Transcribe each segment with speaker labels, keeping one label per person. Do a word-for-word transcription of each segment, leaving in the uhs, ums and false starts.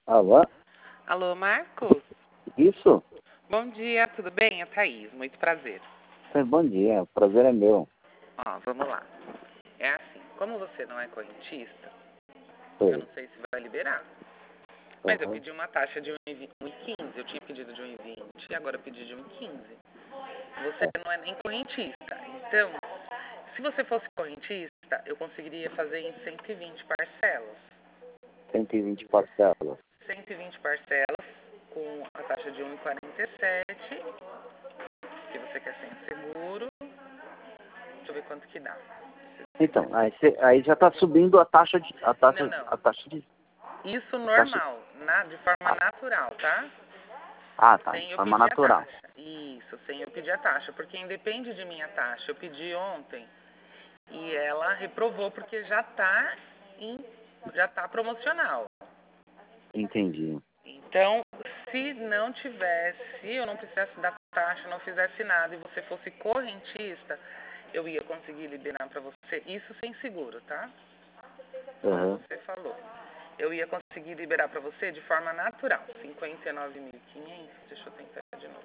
Speaker 1: Alô?
Speaker 2: Alô, Marcos?
Speaker 1: Isso?
Speaker 2: Bom dia, tudo bem? É Thaís, muito prazer.
Speaker 1: É, bom dia, o prazer é meu.
Speaker 2: Ó, vamos lá. É assim, como você não é correntista,
Speaker 1: Sei.
Speaker 2: eu não sei se vai liberar. Mas eu
Speaker 1: Uhum.
Speaker 2: pedi uma taxa de um e quinze, eu tinha pedido de um e vinte e agora eu pedi de um e quinze. Você
Speaker 1: É.
Speaker 2: não é nem correntista, então, se você fosse correntista, eu conseguiria fazer em cento e vinte parcelas.
Speaker 1: cento e vinte parcelas.
Speaker 2: cento e vinte parcelas com a taxa de um e quarenta e sete, se você quer sem seguro. Deixa eu ver quanto que dá.
Speaker 1: Então, aí, cê, aí já está subindo a taxa de. A taxa,
Speaker 2: Não, não.
Speaker 1: A taxa de.
Speaker 2: Isso
Speaker 1: Taxa...
Speaker 2: normal, na, de forma
Speaker 1: Ah,
Speaker 2: natural, tá?
Speaker 1: ah, tá.
Speaker 2: Sem
Speaker 1: De
Speaker 2: eu
Speaker 1: forma
Speaker 2: pedir a
Speaker 1: natural.
Speaker 2: taxa. Isso, sem eu pedir a taxa, porque independe de minha taxa. Eu pedi ontem e ela reprovou porque já tá em, já tá promocional.
Speaker 1: Entendi.
Speaker 2: Então, se não tivesse, se eu não precisasse da taxa, não fizesse nada e você fosse correntista, eu ia conseguir liberar para você, isso sem seguro, tá? Como
Speaker 1: Uhum.
Speaker 2: você falou. Eu ia conseguir liberar para você de forma natural, cinquenta e nove mil e quinhentos, deixa eu tentar de novo.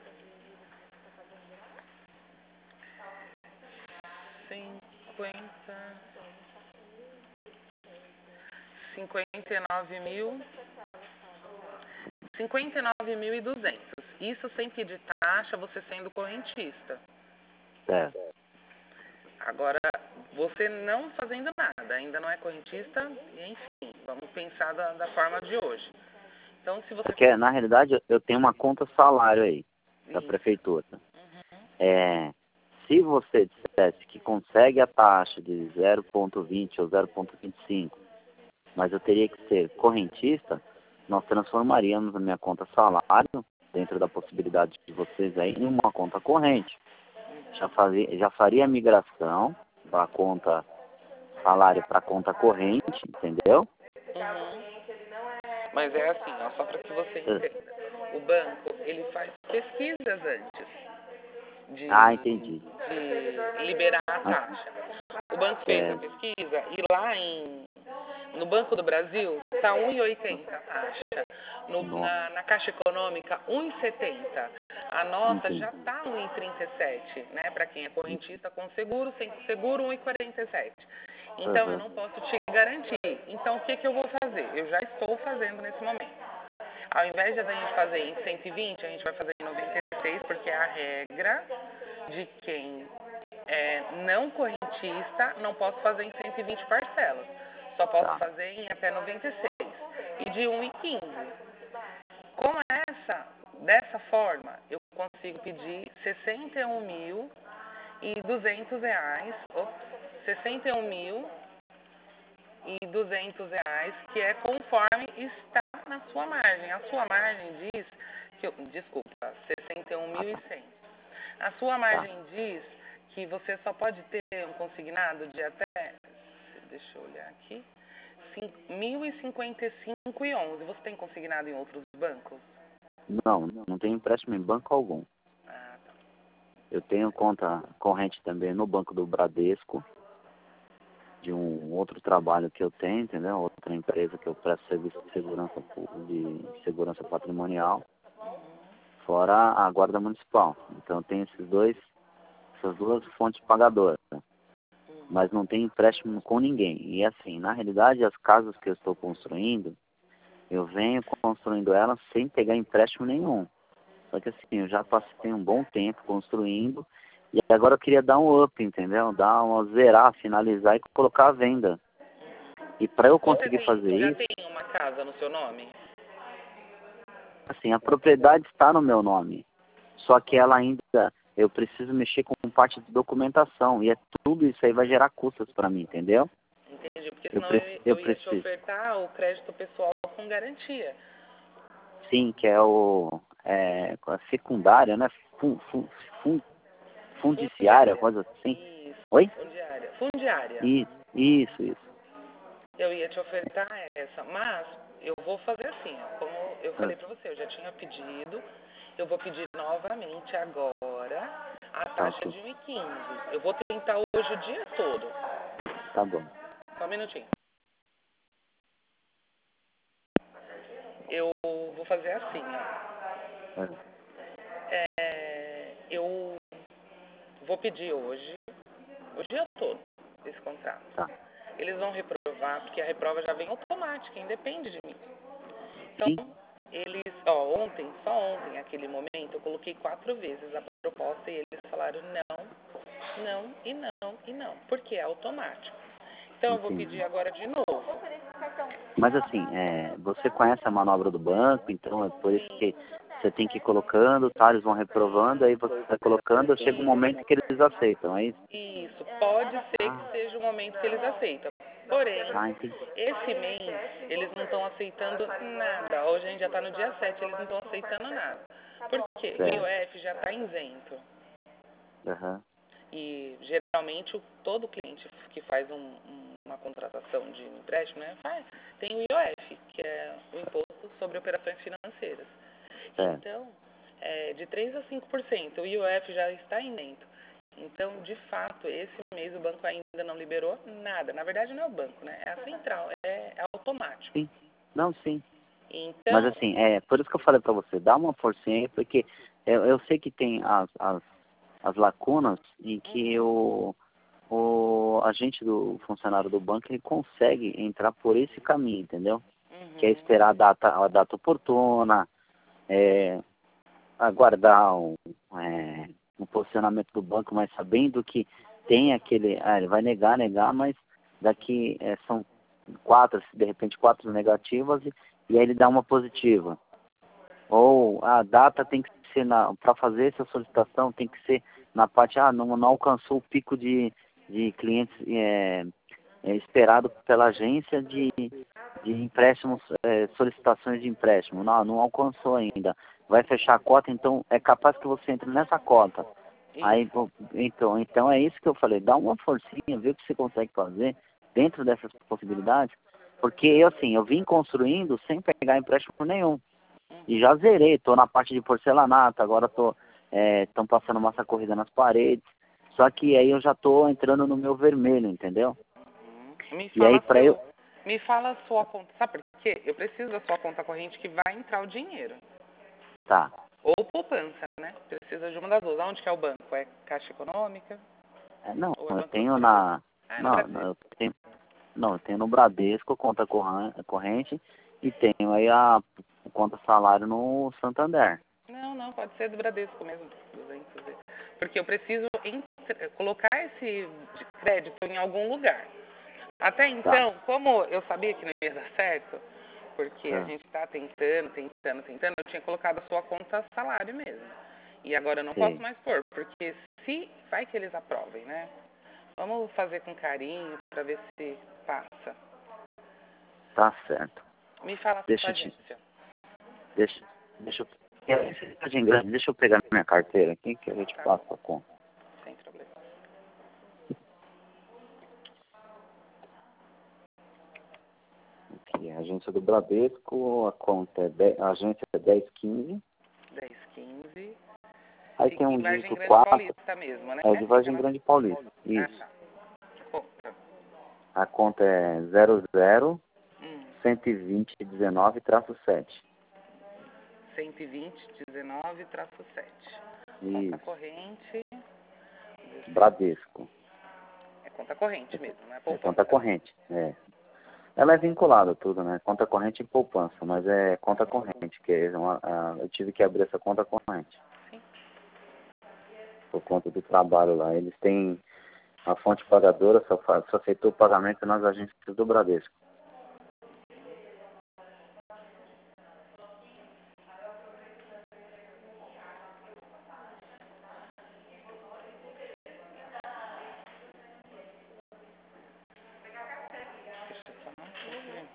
Speaker 2: cinquenta, cinquenta e nove mil, cinquenta e nove mil e duzentos. Isso sem pedir taxa, você sendo correntista.
Speaker 1: É.
Speaker 2: Agora, você não fazendo nada, ainda não é correntista, enfim, vamos pensar da, da forma de hoje. Então, se você...
Speaker 1: Porque, na realidade, eu tenho uma conta salário aí, da
Speaker 2: Isso.
Speaker 1: prefeitura.
Speaker 2: Uhum.
Speaker 1: É, se você dissesse que consegue a taxa de zero vírgula vinte ou zero vírgula vinte e cinco, mas eu teria que ser correntista, nós transformaríamos a minha conta salário, dentro da possibilidade de vocês aí, em uma conta corrente. Já, fazia, já faria a migração da conta salário para a conta corrente, entendeu?
Speaker 2: Uhum. Mas é assim, ó, só para que você
Speaker 1: É.
Speaker 2: entenda. O banco, ele faz pesquisas antes de,
Speaker 1: Ah, entendi.
Speaker 2: de liberar a
Speaker 1: Mas,
Speaker 2: taxa. O banco fez a
Speaker 1: é,
Speaker 2: pesquisa e lá em, no Banco do Brasil está um e oitenta a taxa. No,
Speaker 1: nossa,
Speaker 2: na, na Caixa Econômica, um e setenta. A nossa já
Speaker 1: entendi.
Speaker 2: está um e trinta e sete, né? Para quem é correntista com seguro, sem seguro um e quarenta e sete. Então eu
Speaker 1: Uhum.
Speaker 2: não posso te garantir. Então o que, que eu vou fazer? Eu já estou fazendo nesse momento. Ao invés de a gente fazer em cento e vinte, a gente vai fazer em noventa e seis, porque é a regra de quem é não correntista, não posso fazer em cento e vinte parcelas. Só posso
Speaker 1: Tá,
Speaker 2: fazer em até noventa e seis. E de um e quinze. Com essa, dessa forma, eu consigo pedir sessenta e um mil e duzentos reais, ops, sessenta e um mil e duzentos reais, que é conforme está na sua margem. A sua margem diz que, eu- desculpa, sessenta e um
Speaker 1: ah,
Speaker 2: mil e
Speaker 1: tá,
Speaker 2: cem. A sua
Speaker 1: tá.
Speaker 2: margem diz que você só pode ter um consignado de até, deixa eu olhar aqui, mil e cinquenta e cinco e onze. Você tem consignado em outros bancos?
Speaker 1: Não, não tenho empréstimo em banco algum.
Speaker 2: Ah, tá.
Speaker 1: Eu tenho conta corrente também no Banco do Bradesco, de um outro trabalho que eu tenho, entendeu? Outra empresa que eu presto serviço de segurança, pu- de segurança patrimonial, fora a Guarda Municipal. Então eu tenho esses dois, essas duas fontes pagadoras, né? Mas não tenho empréstimo com ninguém. E assim, na realidade, as casas que eu estou construindo, eu venho construindo elas sem pegar empréstimo nenhum. Só que assim, eu já passei um bom tempo construindo e agora eu queria dar um up, entendeu? Dar uma zerar, finalizar e colocar à venda. E para eu
Speaker 2: Você
Speaker 1: conseguir
Speaker 2: tem,
Speaker 1: fazer
Speaker 2: já
Speaker 1: isso,
Speaker 2: tem uma casa no seu nome?
Speaker 1: assim, a propriedade está no meu nome. Só que ela ainda, eu preciso mexer com parte de documentação e é tudo isso aí vai gerar custos para mim, entendeu?
Speaker 2: Entendi, porque
Speaker 1: Eu,
Speaker 2: senão
Speaker 1: pre
Speaker 2: eu,
Speaker 1: eu
Speaker 2: eu ia te
Speaker 1: preciso.
Speaker 2: ofertar o crédito pessoal com garantia.
Speaker 1: Sim, que é o é, a secundária, né? Fun, fun, fun, fundiciária,
Speaker 2: Fundiária.
Speaker 1: coisa assim.
Speaker 2: Isso,
Speaker 1: Oi?
Speaker 2: fundiária. Fundiária.
Speaker 1: Isso, isso, isso.
Speaker 2: Eu ia te ofertar essa, mas eu vou fazer assim, ó, como eu
Speaker 1: Ah,
Speaker 2: falei pra você, eu já tinha pedido, eu vou pedir novamente agora a
Speaker 1: tá
Speaker 2: taxa
Speaker 1: ok.
Speaker 2: de um e quinze. Eu vou tentar hoje o dia todo.
Speaker 1: Tá bom.
Speaker 2: Só um minutinho. Eu vou fazer assim, ó.
Speaker 1: É.
Speaker 2: É, eu vou pedir hoje, o dia todo, esse contrato.
Speaker 1: Tá.
Speaker 2: Eles vão reprovar, porque a reprova já vem automática, independe de mim. Então,
Speaker 1: Sim.
Speaker 2: eles, ó, ontem, só ontem, naquele momento, eu coloquei quatro vezes a proposta e eles falaram não, não e não e não, porque é automático. Então, eu vou
Speaker 1: Entendi.
Speaker 2: pedir agora de novo.
Speaker 1: Mas assim, é, você conhece a manobra do banco, então é por isso que você tem que ir colocando, tá? Eles vão reprovando, aí você vai colocando, chega um momento que eles aceitam, é isso?
Speaker 2: Isso, pode ser
Speaker 1: Ah,
Speaker 2: que seja o momento que eles aceitam. Porém,
Speaker 1: ah entendi.
Speaker 2: esse mês, eles não estão aceitando nada. Hoje a gente já está no dia sete, eles não estão aceitando nada. Por quê? O I O
Speaker 1: Certo.
Speaker 2: F já está isento.
Speaker 1: Aham.
Speaker 2: E, geralmente, o- todo cliente que faz um- um- uma contratação de empréstimo, né, faz, tem o I O F, que é o Imposto sobre Operações Financeiras.
Speaker 1: Certo.
Speaker 2: Então, é, de três a cinco por cento, o I O F já está isento. Então, de fato, esse mês o banco ainda não liberou nada. Na verdade, não é o banco, né? É a central, é, é automático.
Speaker 1: Sim. Não, sim. Mas
Speaker 2: Então,
Speaker 1: assim, é por isso que eu falei pra você, dá uma forcinha aí, porque eu, eu sei que tem as, as, as lacunas em que o, o agente do funcionário do banco ele consegue entrar por esse caminho, entendeu?
Speaker 2: uhum,
Speaker 1: Que é esperar a data, a data oportuna, é, aguardar um, é, um posicionamento do banco, mas sabendo que tem aquele, ah, ele vai negar, negar, mas daqui é, são quatro, de repente quatro negativas e, e aí ele dá uma positiva. Ou a data tem que ser, para fazer essa solicitação, tem que ser na parte, ah, não, não alcançou o pico de, de clientes é, é, esperado pela agência de, de empréstimos, é, solicitações de empréstimo. Não, não alcançou ainda. Vai fechar a cota, então é capaz que você entre nessa cota. Aí, então, então é isso que eu falei, dá uma forcinha, vê o que você consegue fazer dentro dessas possibilidades, porque eu assim, eu vim construindo sem pegar empréstimo nenhum. E já zerei, tô na parte de porcelanato, agora tô, estão é, passando massa corrida nas paredes, só que aí eu já tô entrando no meu vermelho, entendeu?
Speaker 2: me
Speaker 1: E aí
Speaker 2: fala,
Speaker 1: para
Speaker 2: seu,
Speaker 1: eu...
Speaker 2: me fala a sua conta. Sabe por quê? Eu preciso da sua conta corrente que vai entrar o dinheiro.
Speaker 1: Tá.
Speaker 2: Ou poupança, né? Precisa de uma das duas. Aonde que é o banco? É Caixa Econômica?
Speaker 1: É, não,
Speaker 2: Ou é
Speaker 1: eu
Speaker 2: Banco do
Speaker 1: tenho
Speaker 2: Brasil?
Speaker 1: na...
Speaker 2: Ah, é no
Speaker 1: Não,
Speaker 2: Brasil.
Speaker 1: eu tenho, não, eu tenho no Bradesco conta corran- corrente e tenho aí a conta salário no Santander.
Speaker 2: Não, não, pode ser do Bradesco mesmo. duzentos. Porque eu preciso entre- colocar esse crédito em algum lugar. Até
Speaker 1: Tá.
Speaker 2: então, como eu sabia que não ia dar certo, porque a
Speaker 1: Tá.
Speaker 2: gente está tentando, tentando, tentando, eu tinha colocado a sua conta salário mesmo. E agora eu não posso
Speaker 1: Sei.
Speaker 2: mais pôr, porque se vai que eles aprovem, né? Vamos fazer com carinho para ver se passa.
Speaker 1: Tá certo.
Speaker 2: Me fala a
Speaker 1: Deixa
Speaker 2: sua
Speaker 1: eu te...
Speaker 2: agência.
Speaker 1: Deixa, deixa eu... É, mensagem grande, deixa eu pegar minha carteira aqui que eu te
Speaker 2: Tá,
Speaker 1: passo a conta.
Speaker 2: sem problema.
Speaker 1: Aqui, a agência do Bradesco, a conta é dez, a agência é dez quinze.
Speaker 2: dez, quinze.
Speaker 1: Aí
Speaker 2: Fica
Speaker 1: tem
Speaker 2: em
Speaker 1: um
Speaker 2: Vargem
Speaker 1: dígito
Speaker 2: Grande
Speaker 1: quatro,
Speaker 2: Paulista mesmo, né?
Speaker 1: é de
Speaker 2: Fica
Speaker 1: Vargem
Speaker 2: na...
Speaker 1: Grande Paulista.
Speaker 2: Ah,
Speaker 1: Isso.
Speaker 2: tá. Conta.
Speaker 1: A conta é zero zero
Speaker 2: Hum.
Speaker 1: cento e vinte dezenove traço sete.
Speaker 2: cento e vinte, dezenove, traço sete. Conta
Speaker 1: Isso.
Speaker 2: corrente.
Speaker 1: Bradesco.
Speaker 2: É conta corrente mesmo, não é
Speaker 1: É
Speaker 2: poupança.
Speaker 1: conta corrente. É. Ela é vinculada a tudo, né? Conta corrente e poupança, mas é conta corrente, que é uma, a, eu tive que abrir essa conta corrente.
Speaker 2: Sim.
Speaker 1: Por conta do trabalho lá. Eles têm a fonte pagadora, só, fa- só aceitou o pagamento nas agências do Bradesco.
Speaker 2: Deixa eu só não conferir.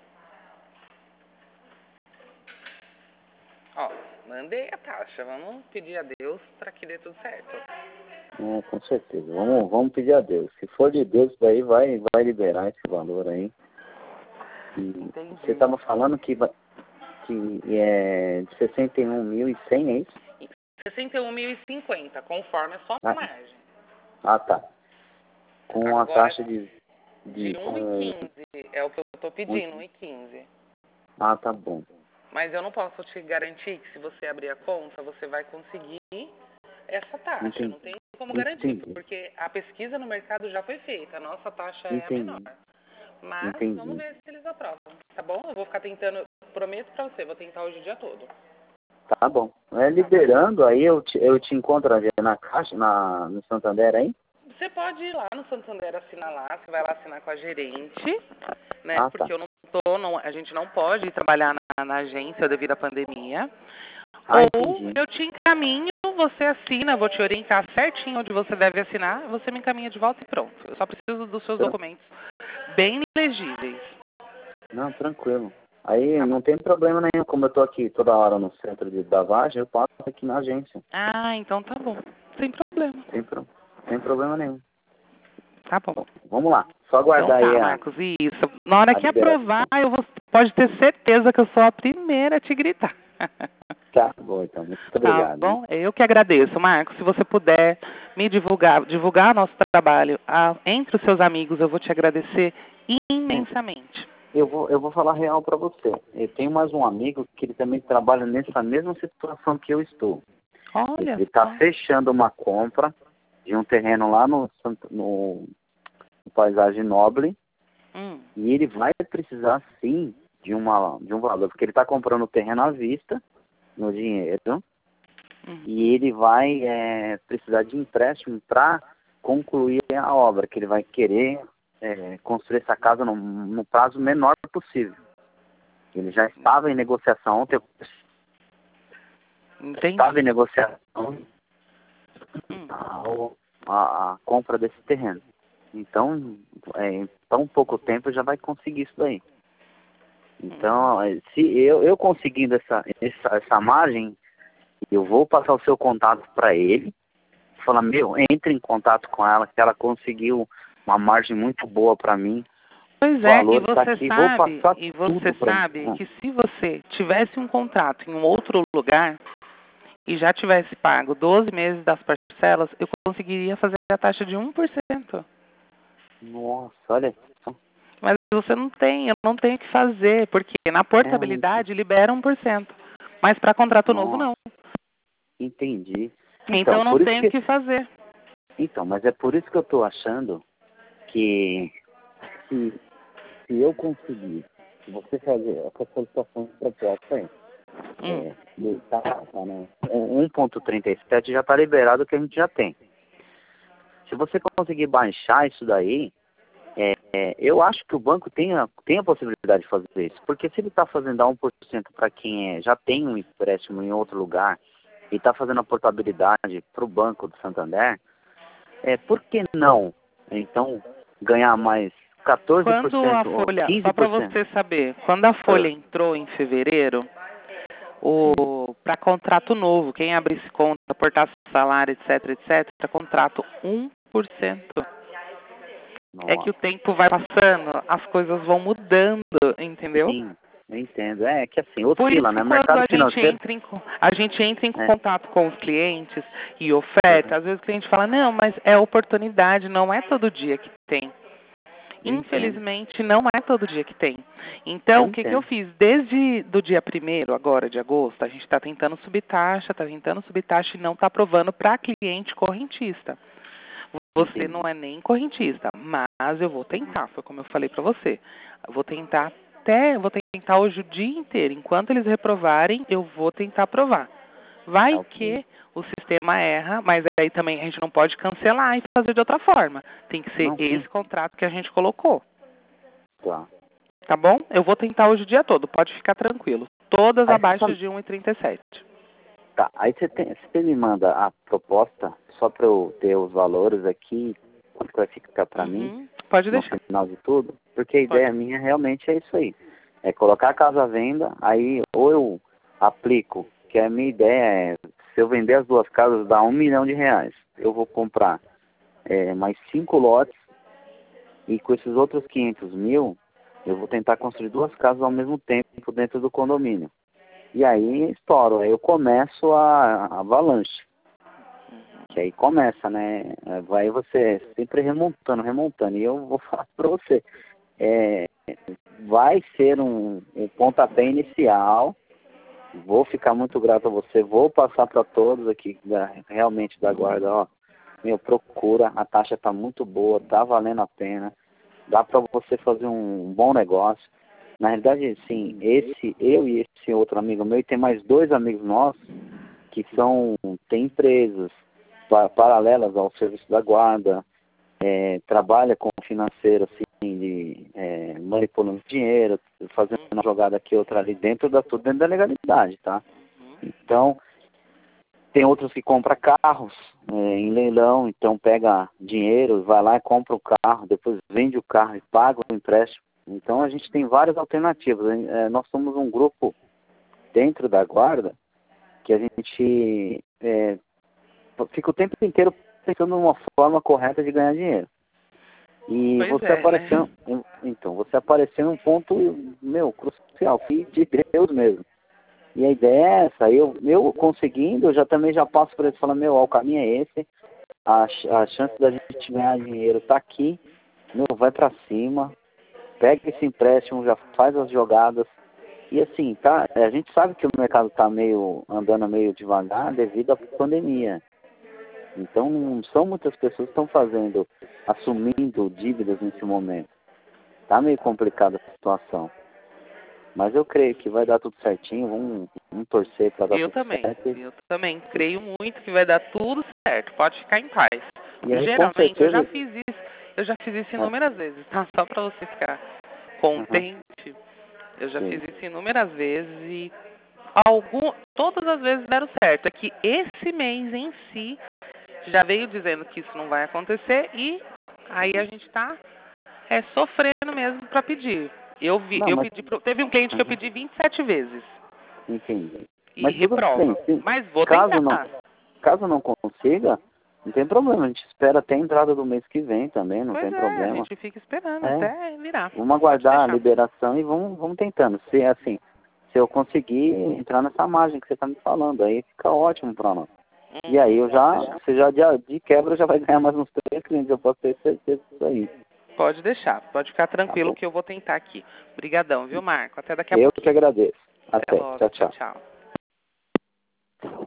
Speaker 2: Ó, mandei a taxa. Vamos pedir a Deus para que dê tudo certo.
Speaker 1: É, com certeza. Vamos, vamos pedir a Deus. Se for de Deus, daí vai, vai liberar esse valor aí. E
Speaker 2: Entendi.
Speaker 1: você estava falando que, vai, que é de sessenta e um mil e cem, é isso?
Speaker 2: sessenta e um mil e cinquenta, conforme a sua
Speaker 1: Ah,
Speaker 2: margem.
Speaker 1: ah, tá. Com a
Speaker 2: Agora,
Speaker 1: taxa de... de
Speaker 2: de
Speaker 1: com,
Speaker 2: um e quinze é o que eu estou
Speaker 1: um,
Speaker 2: pedindo, um e quinze.
Speaker 1: ah, tá bom.
Speaker 2: Mas eu não posso te garantir que se você abrir a conta, você vai conseguir essa taxa.
Speaker 1: Entendi.
Speaker 2: Não tem como garantir,
Speaker 1: Entendi.
Speaker 2: porque a pesquisa no mercado já foi feita. A nossa taxa é a
Speaker 1: Entendi.
Speaker 2: menor. Mas vamos
Speaker 1: Entendi.
Speaker 2: ver se eles aprovam, tá bom? Eu vou ficar tentando, prometo pra você, vou tentar hoje o dia todo.
Speaker 1: Tá bom. É, liberando, aí eu te, eu te encontro ali na caixa, na, no Santander aí?
Speaker 2: Você pode ir lá no Santander assinar lá, você vai lá assinar com a gerente, né?
Speaker 1: Ah, tá.
Speaker 2: Porque eu não tô, não, a gente não pode ir trabalhar na, na agência devido à pandemia.
Speaker 1: Ah,
Speaker 2: Ou
Speaker 1: entendi.
Speaker 2: eu te encaminho, você assina, vou te orientar certinho onde você deve assinar, você me encaminha de volta e pronto. Eu só preciso dos seus
Speaker 1: Tran-
Speaker 2: documentos bem legíveis.
Speaker 1: Não, tranquilo. Aí
Speaker 2: Tá bom.
Speaker 1: não tem problema nenhum, como eu tô aqui toda hora no centro de lavagem, eu passo aqui na agência.
Speaker 2: Ah, então tá bom. Sem problema.
Speaker 1: Sem, pro, sem problema nenhum.
Speaker 2: Tá bom.
Speaker 1: Bom, vamos lá. Só
Speaker 2: Então
Speaker 1: aguardar aí
Speaker 2: tá,
Speaker 1: a,
Speaker 2: Marcos, isso. Na hora
Speaker 1: a
Speaker 2: que aprovar,
Speaker 1: liberação.
Speaker 2: eu vou, pode ter certeza que eu sou a primeira a te gritar.
Speaker 1: Tá bom, então. Muito
Speaker 2: Tá
Speaker 1: obrigado, hein?
Speaker 2: bom? Eu que agradeço, Marcos. Se você puder me divulgar, divulgar nosso trabalho ah, entre os seus amigos, eu vou te agradecer
Speaker 1: Bom,
Speaker 2: imensamente.
Speaker 1: eu vou, eu vou falar real para você. Eu tenho mais um amigo que ele também trabalha nessa mesma situação que eu estou.
Speaker 2: Olha
Speaker 1: Ele está
Speaker 2: só.
Speaker 1: fechando uma compra de um terreno lá no, Sant- no, no Paisagem Nobre
Speaker 2: Hum,
Speaker 1: e ele vai precisar sim de, uma, de um valor, porque ele está comprando o terreno à vista, no dinheiro,
Speaker 2: hum.
Speaker 1: e ele vai é, precisar de empréstimo para concluir a obra, que ele vai querer é, construir essa casa no, no prazo menor possível. Ele já estava em negociação ontem, estava em
Speaker 2: Entendi.
Speaker 1: negociação
Speaker 2: Hum,
Speaker 1: a, a, a compra desse terreno. Então, é, em tão pouco tempo já vai conseguir isso daí. Então, é, se eu, eu conseguindo essa, essa, essa margem, eu vou passar o seu contato para ele, falar, meu, entre em contato com ela, que ela conseguiu uma margem muito boa para mim,
Speaker 2: Pois
Speaker 1: o
Speaker 2: é, e
Speaker 1: valor está
Speaker 2: você
Speaker 1: aqui, vou
Speaker 2: sabe,
Speaker 1: passar
Speaker 2: e
Speaker 1: tudo
Speaker 2: você
Speaker 1: para ele.
Speaker 2: sabe que se você tivesse um contrato em um outro lugar e já tivesse pago doze meses das parcelas, eu conseguiria fazer a taxa de um por cento.
Speaker 1: Nossa, olha só.
Speaker 2: Mas você não tem, eu não tenho o que fazer, porque na
Speaker 1: É, eu não sei.
Speaker 2: portabilidade libera um por cento, mas para contrato novo
Speaker 1: Nossa,
Speaker 2: não.
Speaker 1: entendi.
Speaker 2: Então
Speaker 1: Então,
Speaker 2: eu não
Speaker 1: por isso
Speaker 2: tenho o
Speaker 1: que...
Speaker 2: que fazer.
Speaker 1: Então, mas é por isso que eu estou achando que se, se eu conseguir, se você fazer essa solicitação de proposta aí,
Speaker 2: Hum,
Speaker 1: é, do- tá, tá, né? um ponto trinta e sete já está liberado o que a gente já tem. Se você conseguir baixar isso daí, é, é, eu acho que o banco tem a, tem a possibilidade de fazer isso. Porque se ele está fazendo a um por cento para quem é, já tem um empréstimo em outro lugar e está fazendo a portabilidade para o Banco do Santander, é, por que não, então, ganhar mais quatorze por
Speaker 2: Quando a
Speaker 1: cento ou
Speaker 2: folha, só para
Speaker 1: quinze por cento?
Speaker 2: você saber, quando a folha
Speaker 1: Ah,
Speaker 2: entrou em fevereiro,
Speaker 1: sim.
Speaker 2: o para contrato novo, quem abrisse conta, aportasse salário, etc, etc, contrato um por cento. É que o
Speaker 1: Nossa,
Speaker 2: tempo vai passando, as coisas vão mudando, entendeu?
Speaker 1: sim, eu entendo. É que assim,
Speaker 2: Por isso
Speaker 1: oscila,
Speaker 2: que
Speaker 1: né?
Speaker 2: quando
Speaker 1: Mercado
Speaker 2: a gente
Speaker 1: financeiro,
Speaker 2: entra em, co- a gente entra em
Speaker 1: é.
Speaker 2: contato com os clientes e oferta,
Speaker 1: Uhum.
Speaker 2: às vezes o cliente fala, não, mas é oportunidade, não é todo dia que tem.
Speaker 1: Eu entendo,
Speaker 2: Infelizmente, não é todo dia que tem. Então,
Speaker 1: eu
Speaker 2: o que, que eu
Speaker 1: entendo.
Speaker 2: fiz? Desde do dia primeiro, agora, de agosto, a gente está tentando subir taxa, está tentando subir taxa e não está aprovando para cliente correntista. Você não
Speaker 1: Entendi.
Speaker 2: é nem correntista, mas eu vou tentar, foi como eu falei para você. Eu vou tentar até, eu vou tentar hoje o dia inteiro. Enquanto eles reprovarem, eu vou tentar aprovar.
Speaker 1: Tá
Speaker 2: Vai
Speaker 1: ok.
Speaker 2: que o sistema erra, mas aí também a gente não pode cancelar e fazer de outra forma. Tem que ser
Speaker 1: Não, sim.
Speaker 2: esse contrato que a gente colocou.
Speaker 1: Tá.
Speaker 2: Tá bom? Eu vou tentar hoje o dia todo, pode ficar tranquilo. Todas
Speaker 1: Aí você
Speaker 2: abaixo
Speaker 1: só...
Speaker 2: de um e trinta e sete.
Speaker 1: Tá, aí você, tem, você me manda a proposta, só para eu ter os valores aqui, quanto vai ficar para mim,
Speaker 2: Uhum. Pode
Speaker 1: no
Speaker 2: deixar.
Speaker 1: final de tudo, porque a
Speaker 2: Pode.
Speaker 1: ideia minha realmente é isso aí. É colocar a casa à venda, aí ou eu aplico, que a minha ideia é, se eu vender as duas casas, dá um milhão de reais. Eu vou comprar é, mais cinco lotes, e com esses outros quinhentos mil, eu vou tentar construir duas casas ao mesmo tempo dentro do condomínio. E aí estouro, aí eu começo a, a avalanche. Que aí começa, né? Vai você sempre remontando, remontando. E eu vou falar para você, é, vai ser um, um pontapé inicial, Vou ficar muito grato a você, vou passar para todos aqui da, realmente da guarda, ó, meu, procura, a taxa está muito boa, tá valendo a pena, dá para você fazer um bom negócio. Na realidade, sim, esse, eu e esse outro amigo meu, e tem mais dois amigos nossos, que são, tem empresas pa, paralelas ao serviço da guarda, é, trabalha com financeiro, assim, de, é, manipulando dinheiro, fazendo uma jogada aqui, outra ali, dentro da, tudo dentro da legalidade, tá? Então, tem outros que compram carros é, em leilão, então pega dinheiro, vai lá e compra o carro, depois vende o carro e paga o empréstimo. Então a gente tem várias alternativas. É, nós somos um grupo dentro da guarda que a gente é, fica o tempo inteiro pensando numa forma correta de ganhar dinheiro. E
Speaker 2: Pois
Speaker 1: você
Speaker 2: é,
Speaker 1: apareceu,
Speaker 2: né?
Speaker 1: então, você apareceu num ponto, meu, crucial, que de Deus mesmo. E a ideia é essa, eu, eu conseguindo, eu já também já passo para eles falando, meu, ó, o caminho é esse, a, a chance da gente ganhar dinheiro tá aqui, meu, vai para cima, pega esse empréstimo, já faz as jogadas. E assim, tá, a gente sabe que o mercado tá meio, andando meio devagar devido à pandemia. Então não são muitas pessoas que estão fazendo, assumindo dívidas nesse momento. Tá meio complicada a situação. Mas eu creio que vai dar tudo certinho, vamos, vamos torcer para dar
Speaker 2: Eu
Speaker 1: tudo
Speaker 2: também,
Speaker 1: certo.
Speaker 2: eu também creio muito que vai dar tudo certo, pode ficar em paz.
Speaker 1: E aí, com
Speaker 2: Geralmente, eu já
Speaker 1: certeza...
Speaker 2: fiz isso, eu já fiz isso
Speaker 1: Ah,
Speaker 2: inúmeras vezes, tá? Só pra você ficar
Speaker 1: aham,
Speaker 2: contente. Eu já
Speaker 1: sim.
Speaker 2: fiz isso inúmeras vezes e algum, todas as vezes deram certo. É que esse mês em si já veio dizendo que isso não vai acontecer e aí a gente tá é, sofrendo mesmo pra pedir. Eu vi,
Speaker 1: Não,
Speaker 2: eu
Speaker 1: mas...
Speaker 2: pedi pro, teve um cliente que eu
Speaker 1: Aham,
Speaker 2: pedi vinte e sete vezes
Speaker 1: entendi.
Speaker 2: e
Speaker 1: Mas tudo bem,
Speaker 2: reprova.
Speaker 1: se,
Speaker 2: Mas vou
Speaker 1: caso
Speaker 2: tentar.
Speaker 1: não, caso não consiga, não tem problema, a gente espera até a entrada do mês que vem também, não
Speaker 2: Pois
Speaker 1: tem
Speaker 2: é, a
Speaker 1: problema.
Speaker 2: gente fica esperando
Speaker 1: É,
Speaker 2: até virar.
Speaker 1: vamos
Speaker 2: Pode
Speaker 1: aguardar a
Speaker 2: deixar.
Speaker 1: liberação e vamos, vamos tentando. Se assim, se eu conseguir entrar nessa margem que você está me falando, aí fica ótimo para nós. E aí
Speaker 2: Uhum,
Speaker 1: eu
Speaker 2: pode
Speaker 1: já,
Speaker 2: deixar.
Speaker 1: você já de, de quebra já vai ganhar mais uns três clientes, eu posso ter certeza disso aí.
Speaker 2: Pode deixar, pode ficar
Speaker 1: Tá
Speaker 2: tranquilo
Speaker 1: bom?
Speaker 2: que eu vou tentar aqui. Obrigadão, viu, Marco? Até daqui a
Speaker 1: Eu que
Speaker 2: pouquinho.
Speaker 1: agradeço.
Speaker 2: Até
Speaker 1: Até.
Speaker 2: logo.
Speaker 1: Tchau,
Speaker 2: Tchau,
Speaker 1: tchau.
Speaker 2: tchau.